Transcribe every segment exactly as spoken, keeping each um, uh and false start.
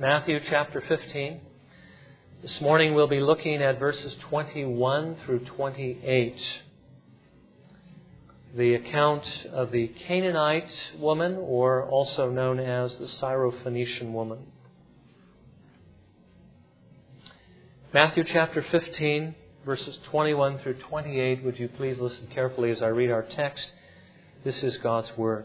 Matthew chapter fifteen. This morning we'll be looking at verses twenty-one through twenty-eight. The account of the Canaanite woman, or also known as the Syrophoenician woman. Matthew chapter fifteen, verses twenty-one through twenty-eight. Would you please listen carefully as I read our text? This is God's Word.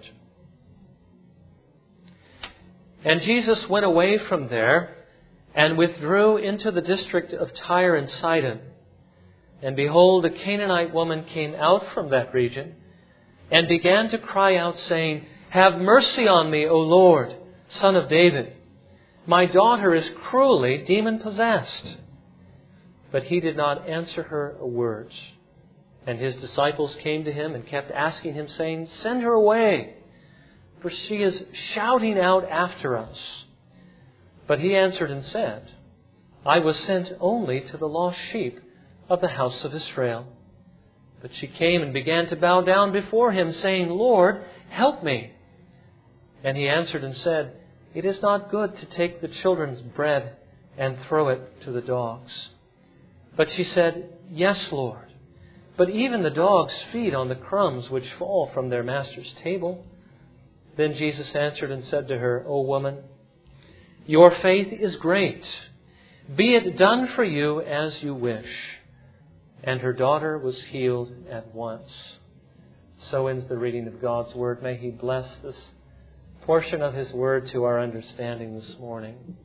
And Jesus went away from there and withdrew into the district of Tyre and Sidon. And behold, a Canaanite woman came out from that region and began to cry out, saying, "Have mercy on me, O Lord, Son of David. My daughter is cruelly demon-possessed." But he did not answer her a word. And his disciples came to him and kept asking him, saying, "Send her away, for she is shouting out after us." But he answered and said, "I was sent only to the lost sheep of the house of Israel." But she came and began to bow down before him, saying, "Lord, help me." And he answered and said, "It is not good to take the children's bread and throw it to the dogs." But she said, "Yes, Lord, but even the dogs feed on the crumbs which fall from their master's table." Then Jesus answered and said to her, "O woman, your faith is great. Be it done for you as you wish." And her daughter was healed at once. So ends the reading of God's Word. May He bless this portion of His Word to our understanding this morning.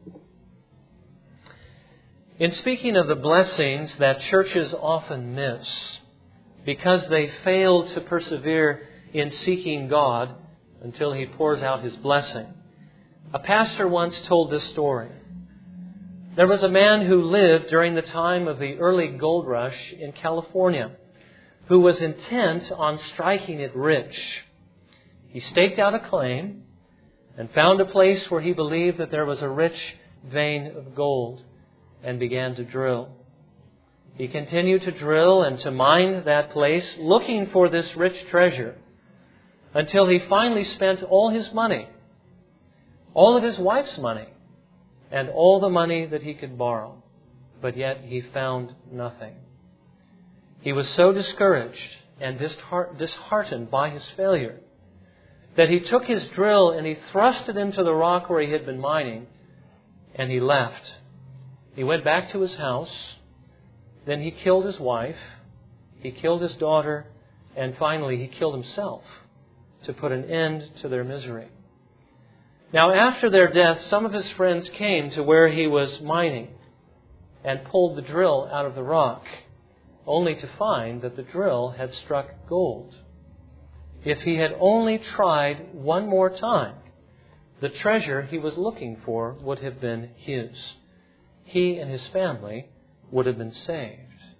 In speaking of the blessings that churches often miss because they fail to persevere in seeking God until He pours out His blessing, a pastor once told this story. There was a man who lived during the time of the early gold rush in California who was intent on striking it rich. He staked out a claim and found a place where he believed that there was a rich vein of gold and began to drill. He continued to drill and to mine that place, looking for this rich treasure, until he finally spent all his money, all of his wife's money, and all the money that he could borrow. But yet he found nothing. He was so discouraged and disheartened by his failure that he took his drill and he thrust it into the rock where he had been mining, and he left. He went back to his house. Then he killed his wife. He killed his daughter. And finally he killed himself to put an end to their misery. Now, after their death, some of his friends came to where he was mining and pulled the drill out of the rock, only to find that the drill had struck gold. If he had only tried one more time, the treasure he was looking for would have been his. He and his family would have been saved.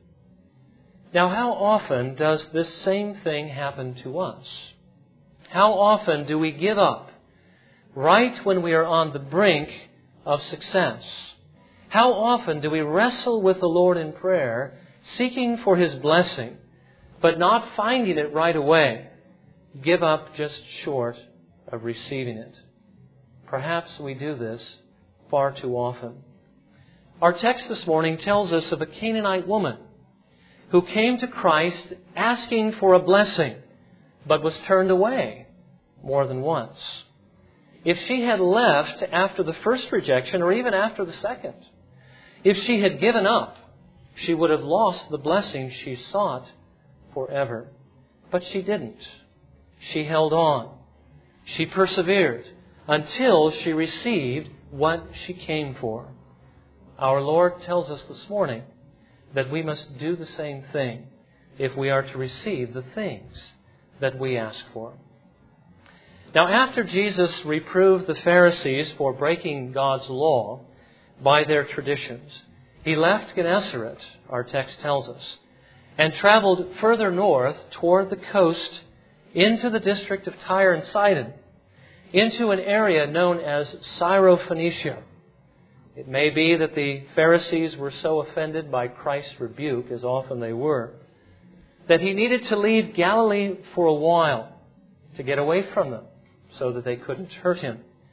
Now, how often does this same thing happen to us? How often do we give up right when we are on the brink of success? How often do we wrestle with the Lord in prayer, seeking for His blessing, but not finding it right away, give up just short of receiving it? Perhaps we do this far too often. Our text this morning tells us of a Canaanite woman who came to Christ asking for a blessing, but was turned away more than once. If she had left after the first rejection, or even after the second, if she had given up, she would have lost the blessing she sought forever. But she didn't. She held on. She persevered until she received what she came for. Our Lord tells us this morning that we must do the same thing if we are to receive the things that we ask for. Now, after Jesus reproved the Pharisees for breaking God's law by their traditions, He left Gennesaret, our text tells us, and traveled further north toward the coast into the district of Tyre and Sidon, into an area known as Syrophoenicia. It may be that the Pharisees were so offended by Christ's rebuke, as often they were, that He needed to leave Galilee for a while to get away from them so that they couldn't hurt Him.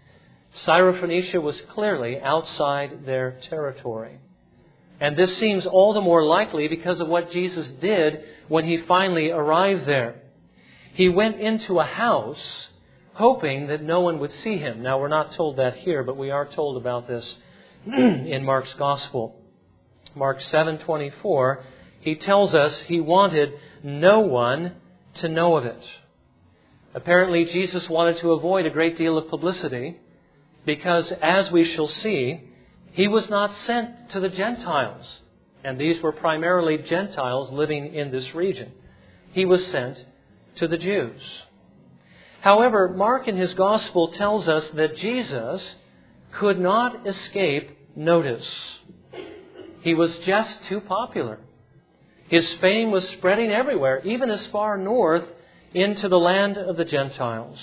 Syrophoenicia was clearly outside their territory. And this seems all the more likely because of what Jesus did when He finally arrived there. He went into a house hoping that no one would see Him. Now, we're not told that here, but we are told about this in Mark's Gospel. Mark seven twenty-four, He tells us He wanted no one to know of it. Apparently, Jesus wanted to avoid a great deal of publicity because, as we shall see, He was not sent to the Gentiles. And these were primarily Gentiles living in this region. He was sent to the Jews. However, Mark in his Gospel tells us that Jesus could not escape notice. He was just too popular. His fame was spreading everywhere, even as far north into the land of the Gentiles.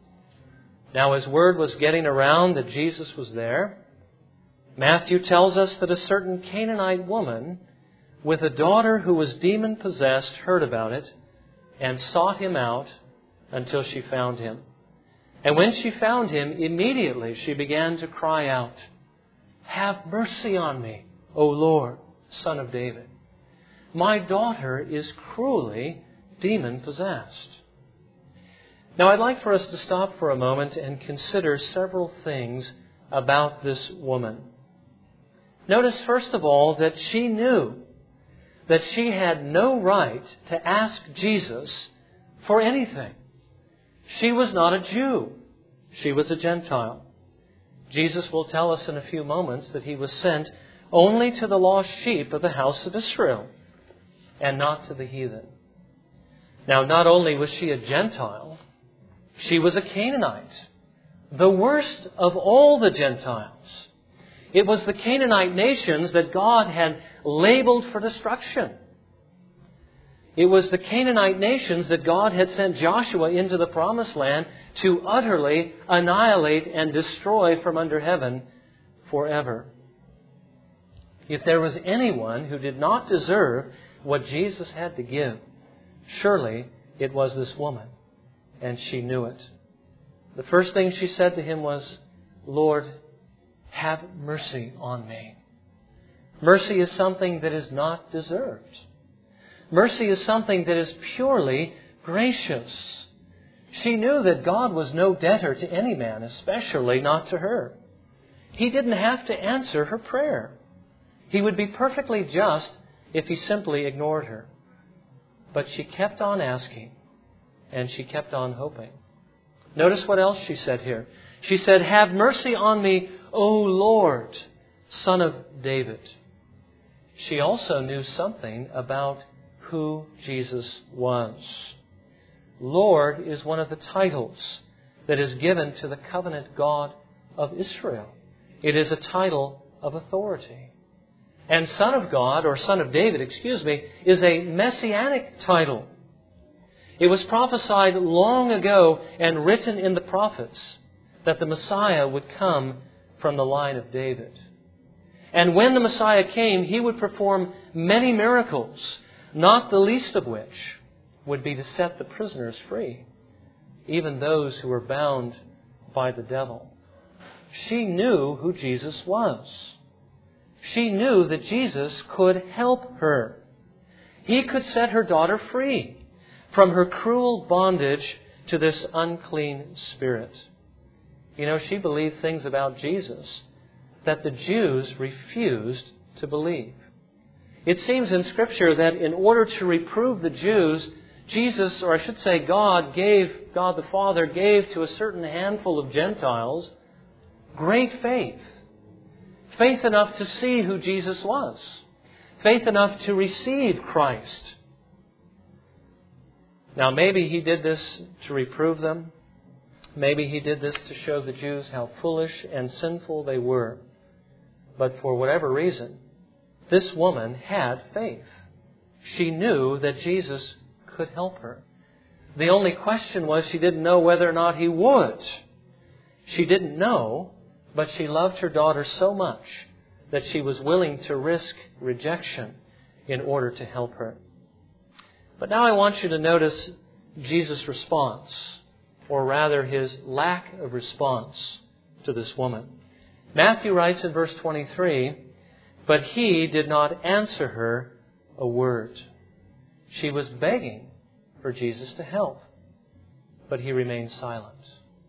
Now, as word was getting around that Jesus was there, Matthew tells us that a certain Canaanite woman with a daughter who was demon-possessed heard about it and sought Him out until she found Him. And when she found Him, immediately she began to cry out, "Have mercy on me, O Lord, Son of David. My daughter is cruelly demon-possessed." Now, I'd like for us to stop for a moment and consider several things about this woman. Notice, first of all, that she knew that she had no right to ask Jesus for anything. She was not a Jew. She was a Gentile. Jesus will tell us in a few moments that He was sent only to the lost sheep of the house of Israel and not to the heathen. Now, not only was she a Gentile, she was a Canaanite, the worst of all the Gentiles. It was the Canaanite nations that God had labeled for destruction. It was the Canaanite nations that God had sent Joshua into the promised land to utterly annihilate and destroy from under heaven forever. If there was anyone who did not deserve what Jesus had to give, surely it was this woman, and she knew it. The first thing she said to Him was, "Lord, have mercy on me." Mercy is something that is not deserved. Mercy is something that is purely gracious. She knew that God was no debtor to any man, especially not to her. He didn't have to answer her prayer. He would be perfectly just if He simply ignored her. But she kept on asking, and she kept on hoping. Notice what else she said here. She said, "Have mercy on me, O Lord, Son of David." She also knew something about who Jesus was. Lord is one of the titles that is given to the covenant God of Israel. It is a title of authority. And Son of God, or Son of David, excuse me, is a messianic title. It was prophesied long ago and written in the prophets that the Messiah would come from the line of David. And when the Messiah came, He would perform many miracles, not the least of which would be to set the prisoners free, even those who were bound by the devil. She knew who Jesus was. She knew that Jesus could help her. He could set her daughter free from her cruel bondage to this unclean spirit. You know, she believed things about Jesus that the Jews refused to believe. It seems in Scripture that in order to reprove the Jews, Jesus, or I should say God, gave, God the Father gave to a certain handful of Gentiles great faith. Faith enough to see who Jesus was. Faith enough to receive Christ. Now, maybe He did this to reprove them. Maybe He did this to show the Jews how foolish and sinful they were. But for whatever reason, this woman had faith. She knew that Jesus could help her. The only question was she didn't know whether or not He would. She didn't know, but she loved her daughter so much that she was willing to risk rejection in order to help her. But now I want you to notice Jesus' response, or rather His lack of response to this woman. Matthew writes in verse twenty-three, "But he did not answer her a word." She was begging for Jesus to help, but he remained silent.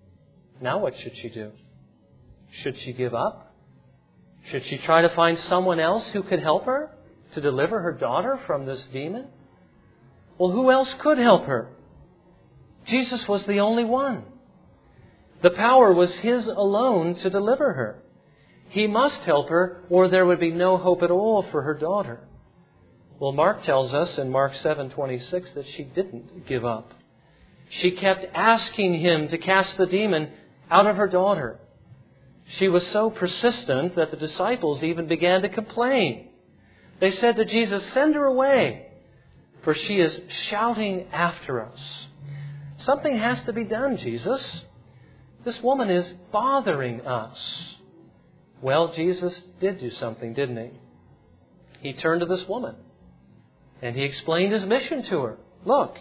Now what should she do? Should she give up? Should she try to find someone else who could help her to deliver her daughter from this demon? Well, who else could help her? Jesus was the only one. The power was His alone to deliver her. He must help her, or there would be no hope at all for her daughter. Well, Mark tells us in Mark seven twenty-six that she didn't give up. She kept asking Him to cast the demon out of her daughter. She was so persistent that the disciples even began to complain. They said to Jesus, "Send her away, for she is shouting after us." Something has to be done, Jesus. This woman is bothering us. Well, Jesus did do something, didn't He? He turned to this woman and He explained His mission to her. Look,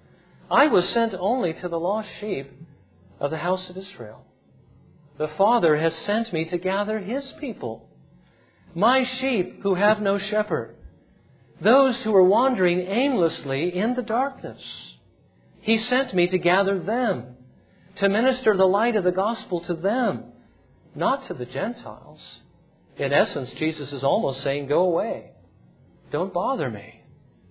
I was sent only to the lost sheep of the house of Israel. The Father has sent me to gather His people, my sheep who have no shepherd, those who are wandering aimlessly in the darkness. He sent me to gather them, to minister the light of the gospel to them, not to the Gentiles. In essence, Jesus is almost saying, go away. Don't bother me.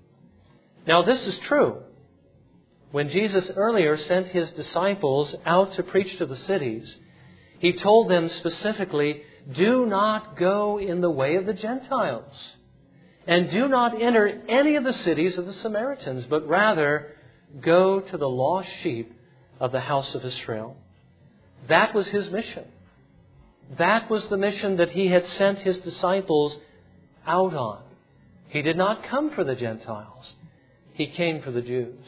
Now, this is true. When Jesus earlier sent His disciples out to preach to the cities, He told them specifically, do not go in the way of the Gentiles, and do not enter any of the cities of the Samaritans, but rather go to the lost sheep of the house of Israel. That was His mission. That was the mission that He had sent His disciples out on. He did not come for the Gentiles. He came for the Jews.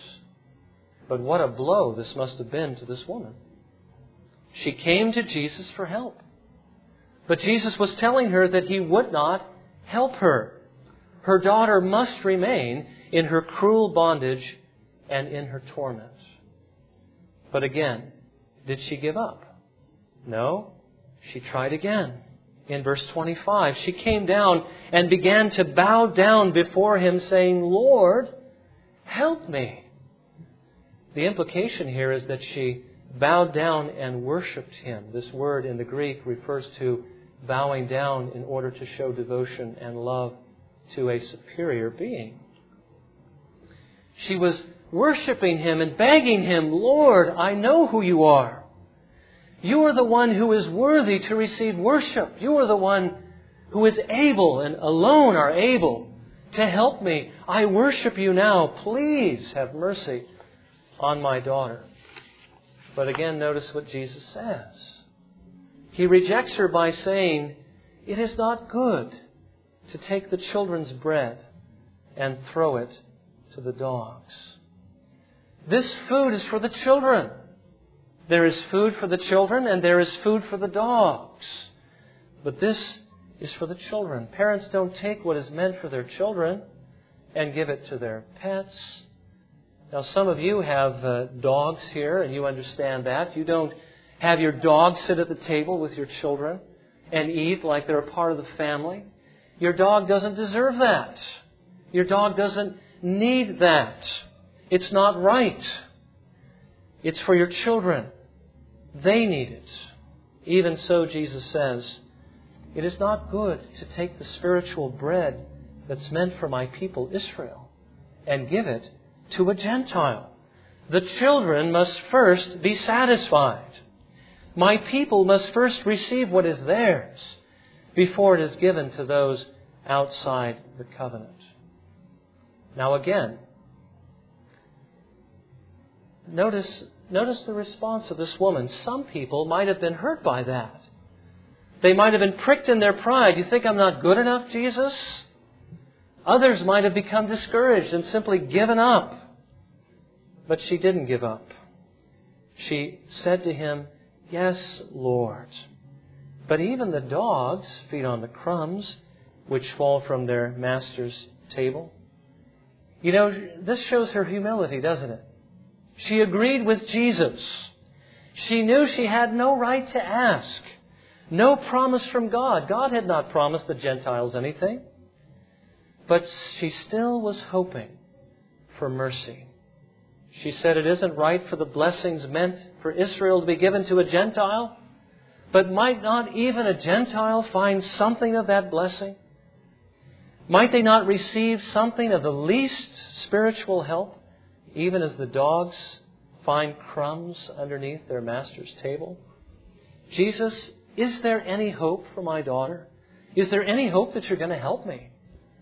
But what a blow this must have been to this woman. She came to Jesus for help. But Jesus was telling her that He would not help her. Her daughter must remain in her cruel bondage and in her torment. But again, did she give up? No. She tried again. In verse twenty-five, she came down and began to bow down before Him, saying, "Lord, help me." The implication here is that she bowed down and worshipped Him. This word in the Greek refers to bowing down in order to show devotion and love to a superior being. She was worshiping Him and begging Him, "Lord, I know who You are. You are the one who is worthy to receive worship. You are the one who is able and alone are able to help me. I worship You now. Please have mercy on my daughter." But again, notice what Jesus says. He rejects her by saying, "It is not good to take the children's bread and throw it to the dogs." This food is for the children. There is food for the children and there is food for the dogs. But this is for the children. Parents don't take what is meant for their children and give it to their pets. Now, some of you have uh, dogs here, and you understand that. You don't have your dog sit at the table with your children and eat like they're a part of the family. Your dog doesn't deserve that. Your dog doesn't need that. It's not right. It's for your children. They need it. Even so, Jesus says, it is not good to take the spiritual bread that's meant for my people Israel and give it to a Gentile. The children must first be satisfied. My people must first receive what is theirs before it is given to those outside the covenant. Now again, notice, notice the response of this woman. Some people might have been hurt by that. They might have been pricked in their pride. You think I'm not good enough, Jesus? Others might have become discouraged and simply given up. But she didn't give up. She said to Him, "Yes, Lord. But even the dogs feed on the crumbs which fall from their master's table." You know, this shows her humility, doesn't it? She agreed with Jesus. She knew she had no right to ask. No promise from God. God had not promised the Gentiles anything. But she still was hoping for mercy. She said it isn't right for the blessings meant for Israel to be given to a Gentile. But might not even a Gentile find something of that blessing? Might they not receive something of the least spiritual help, even as the dogs find crumbs underneath their master's table? Jesus, is there any hope for my daughter? Is there any hope that you're going to help me?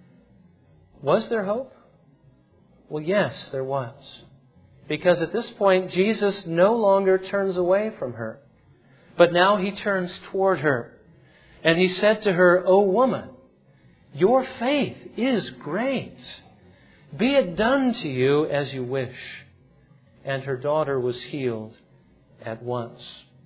Was there hope? Well, yes, there was. Because at this point, Jesus no longer turns away from her. But now He turns toward her. And He said to her, "O woman, your faith is great. Be it done to you as you wish." And her daughter was healed at once.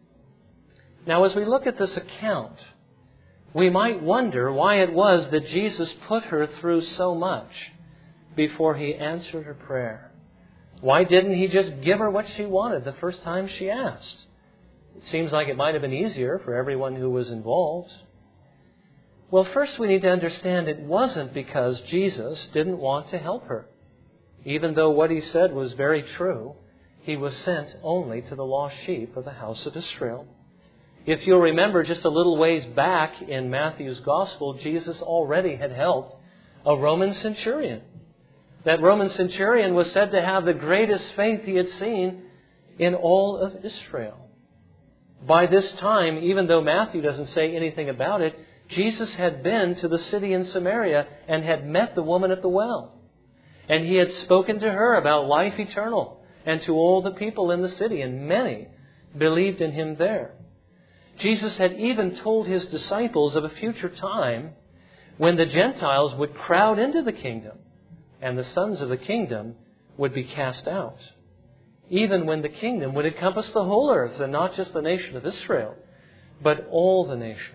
Now, as we look at this account, we might wonder why it was that Jesus put her through so much before He answered her prayer. Why didn't He just give her what she wanted the first time she asked? It seems like it might have been easier for everyone who was involved. Well, first we need to understand it wasn't because Jesus didn't want to help her. Even though what He said was very true, He was sent only to the lost sheep of the house of Israel. If you'll remember just a little ways back in Matthew's Gospel, Jesus already had helped a Roman centurion. That Roman centurion was said to have the greatest faith he had seen in all of Israel. By this time, even though Matthew doesn't say anything about it, Jesus had been to the city in Samaria and had met the woman at the well. And He had spoken to her about life eternal and to all the people in the city, and many believed in Him there. Jesus had even told His disciples of a future time when the Gentiles would crowd into the kingdom and the sons of the kingdom would be cast out. Even when the kingdom would encompass the whole earth and not just the nation of Israel, but all the nations.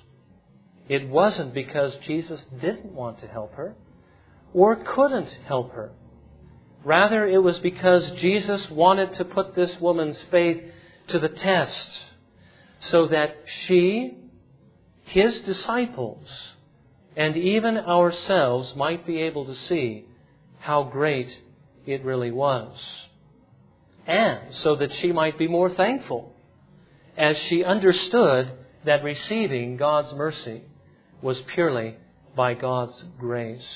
It wasn't because Jesus didn't want to help her or couldn't help her. Rather, it was because Jesus wanted to put this woman's faith to the test so that she, His disciples, and even ourselves might be able to see how great it really was. And so that she might be more thankful as she understood that receiving God's mercy was purely by God's grace.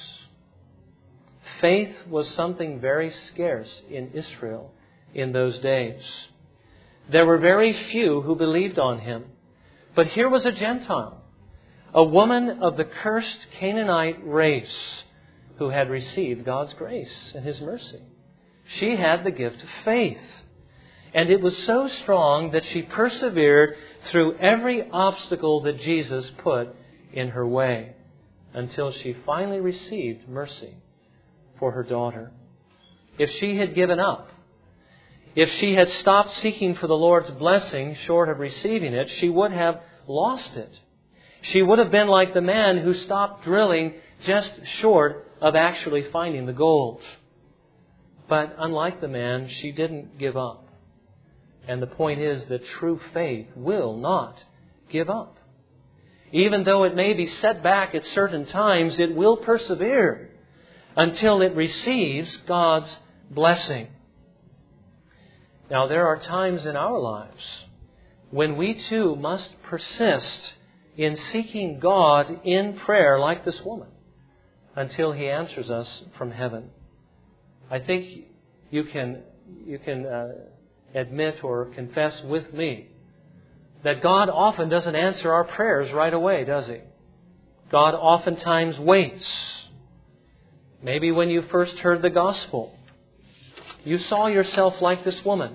Faith was something very scarce in Israel in those days. There were very few who believed on Him. But here was a Gentile, a woman of the cursed Canaanite race who had received God's grace and His mercy. She had the gift of faith. And it was so strong that she persevered through every obstacle that Jesus put in her way until she finally received mercy for her daughter. If she had given up, if she had stopped seeking for the Lord's blessing short of receiving it, she would have lost it. She would have been like the man who stopped drilling just short of actually finding the gold. But unlike the man, she didn't give up. And the point is that true faith will not give up. Even though it may be set back at certain times, it will persevere until it receives God's blessing. Now, there are times in our lives when we too must persist in seeking God in prayer like this woman until He answers us from heaven. I think you can you can uh, admit or confess with me that God often doesn't answer our prayers right away, does He? God oftentimes waits. Maybe when you first heard the gospel, you saw yourself like this woman.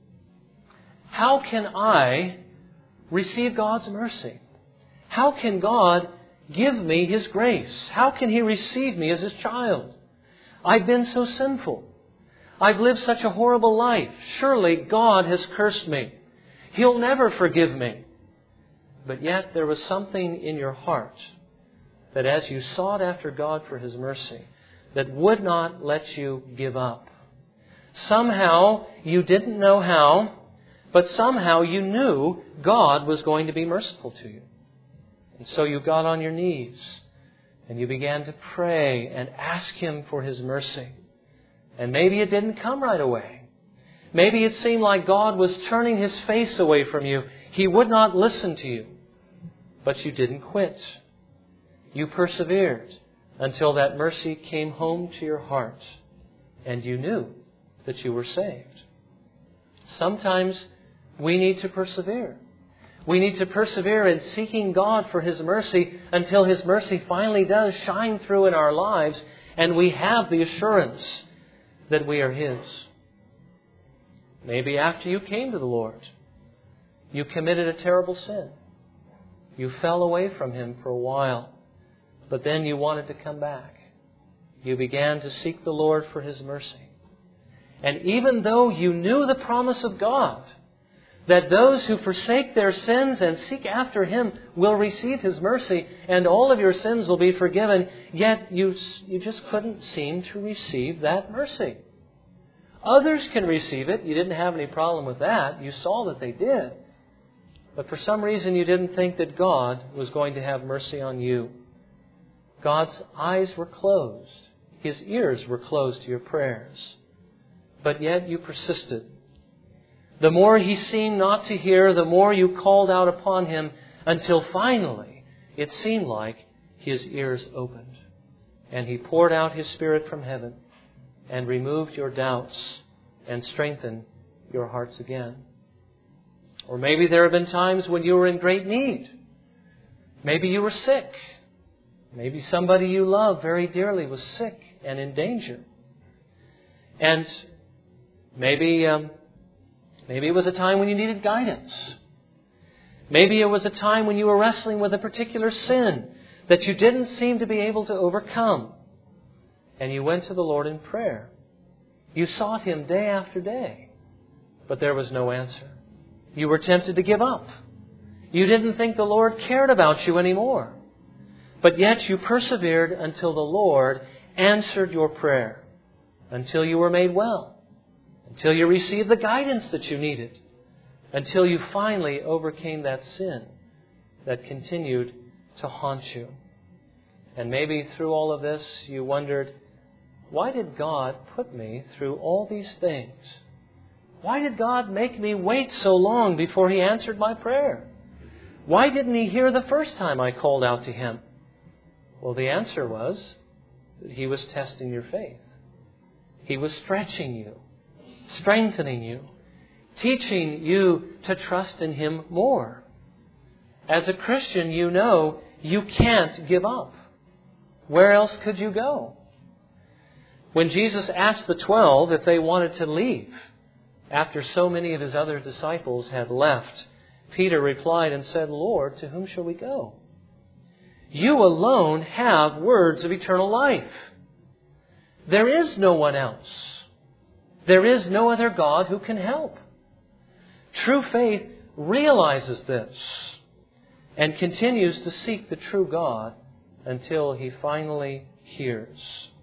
How can I receive God's mercy? How can God give me His grace? How can He receive me as His child? I've been so sinful. I've lived such a horrible life. Surely God has cursed me. He'll never forgive me. But yet there was something in your heart that as you sought after God for His mercy, that would not let you give up. Somehow you didn't know how, But somehow you knew God was going to be merciful to you. And so you got on your knees and you began to pray and ask Him for His mercy. And maybe it didn't come right away. Maybe it seemed like God was turning His face away from you. He would not listen to you. But you didn't quit. You persevered until that mercy came home to your heart and you knew that you were saved. Sometimes we need to persevere. We need to persevere in seeking God for His mercy until His mercy finally does shine through in our lives and we have the assurance that we are His. Maybe after you came to the Lord, you committed a terrible sin. You fell away from Him for a while, but then you wanted to come back. You began to seek the Lord for His mercy. And even though you knew the promise of God, that those who forsake their sins and seek after Him will receive His mercy and all of your sins will be forgiven, yet you, you just couldn't seem to receive that mercy. Others can receive it. You didn't have any problem with that. You saw that they did. But for some reason you didn't think that God was going to have mercy on you. God's eyes were closed. His ears were closed to your prayers. But yet you persisted. The more He seemed not to hear, the more you called out upon Him until finally it seemed like His ears opened. And He poured out His Spirit from heaven and removed your doubts and strengthened your hearts again. Or maybe there have been times when you were in great need. Maybe you were sick. Maybe somebody you love very dearly was sick and in danger. And maybe, um, maybe it was a time when you needed guidance. Maybe it was a time when you were wrestling with a particular sin that you didn't seem to be able to overcome. And you went to the Lord in prayer. You sought Him day after day, but there was no answer. You were tempted to give up. You didn't think the Lord cared about you anymore. But yet you persevered until the Lord answered your prayer, until you were made well, until you received the guidance that you needed, until you finally overcame that sin that continued to haunt you. And maybe through all of this you wondered, why did God put me through all these things? Why did God make me wait so long before He answered my prayer? Why didn't He hear the first time I called out to Him? Well, the answer was that He was testing your faith. He was stretching you, strengthening you, teaching you to trust in Him more. As a Christian, you know you can't give up. Where else could you go? When Jesus asked the twelve if they wanted to leave, after so many of His other disciples had left, Peter replied and said, Lord, to whom shall we go? You alone have words of eternal life. There is no one else. There is no other God who can help. True faith realizes this and continues to seek the true God until He finally hears.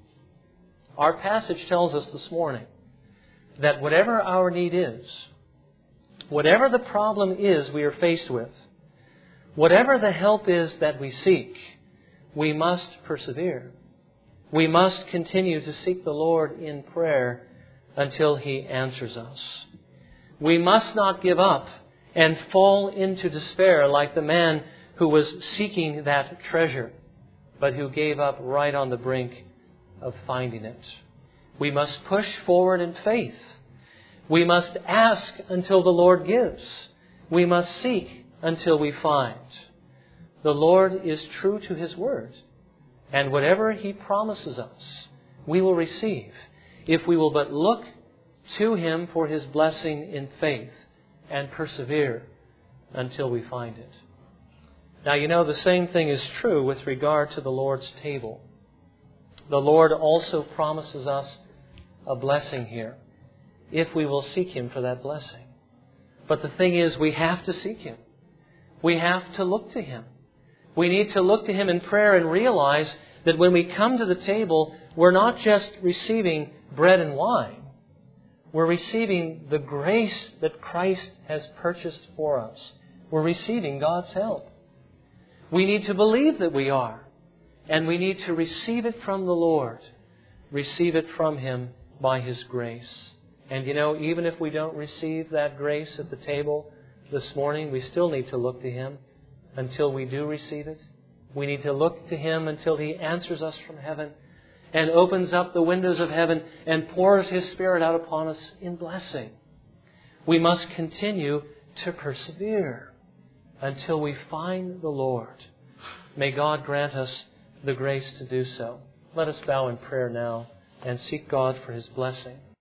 Our passage tells us this morning that whatever our need is, whatever the problem is we are faced with, whatever the help is that we seek, we must persevere. We must continue to seek the Lord in prayer until He answers us. We must not give up and fall into despair like the man who was seeking that treasure, but who gave up right on the brink of finding it. We must push forward in faith. We must ask until the Lord gives. We must seek until we find. The Lord is true to His word, and whatever He promises us, we will receive if we will but look to Him for His blessing in faith and persevere until we find it. Now, you know, the same thing is true with regard to the Lord's table. The Lord also promises us a blessing here if we will seek Him for that blessing. But the thing is, we have to seek Him. We have to look to Him. We need to look to Him in prayer and realize that when we come to the table, we're not just receiving bread and wine. We're receiving the grace that Christ has purchased for us. We're receiving God's help. We need to believe that we are. And we need to receive it from the Lord. Receive it from Him by His grace. And you know, even if we don't receive that grace at the table this morning, we still need to look to Him until we do receive it. We need to look to Him until He answers us from heaven and opens up the windows of heaven and pours His Spirit out upon us in blessing. We must continue to persevere until we find the Lord. May God grant us the grace to do so. Let us bow in prayer now and seek God for His blessing.